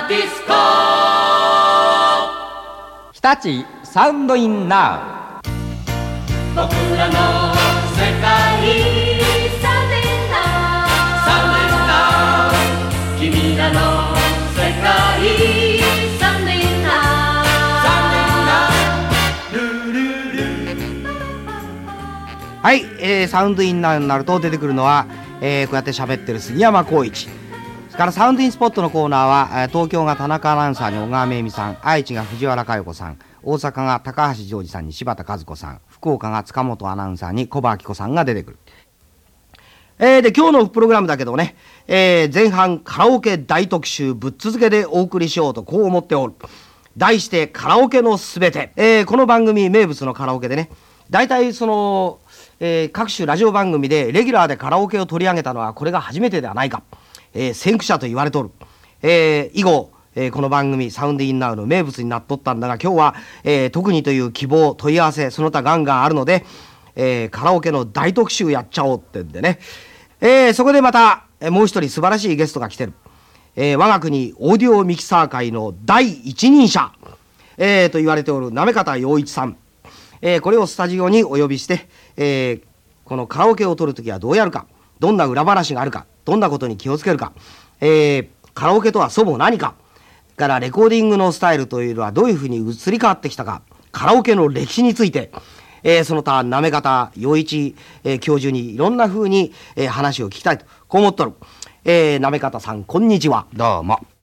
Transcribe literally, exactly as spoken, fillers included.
ディスコ日立サウンドインナウ。 僕らの世界サウンドインナウサウンドインナウ君らの世界サウンドインナウサウンドインナウルルルはい、えー、サウンドインナーになると出てくるのは、えー、こうやって喋ってる杉山浩一。それからサウンドインスポットのコーナーは、えー、東京が田中アナウンサーに小川めいみさん、愛知が藤原佳代子さん、大阪が高橋ジョージさんに柴田和子さん、福岡が塚本アナウンサーに小葉明子さんが出てくる。えー、で今日のプログラムだけどね、えー、前半カラオケ大特集ぶっ続けでお送りしようとこう思っておる。題してカラオケのすべて、えー、この番組名物のカラオケでね、大体そのえー、各種ラジオ番組でレギュラーでカラオケを取り上げたのはこれが初めてではないか、えー、先駆者と言われとる、えー、以後、えー、この番組サウンドインナウの名物になっとったんだが、今日は、えー、特にという希望問い合わせその他ガンガンあるので、えー、カラオケの大特集やっちゃおうってんでね、えー、そこでまた、えー、もう一人素晴らしいゲストが来てる、えー、我が国オーディオミキサー界の第一人者、えー、と言われておる行方陽一さん、えー、これをスタジオにお呼びして、えー、このカラオケを取るときはどうやるか、どんな裏話があるか、どんなことに気をつけるか、えー、カラオケとはそも何か、からレコーディングのスタイルというのはどういうふうに移り変わってきたか、カラオケの歴史について、えー、その他行方陽一、えー、教授にいろんなふうに、えー、話を聞きたいとこう思っとる。えー、行方さんこんにちは。 どうも。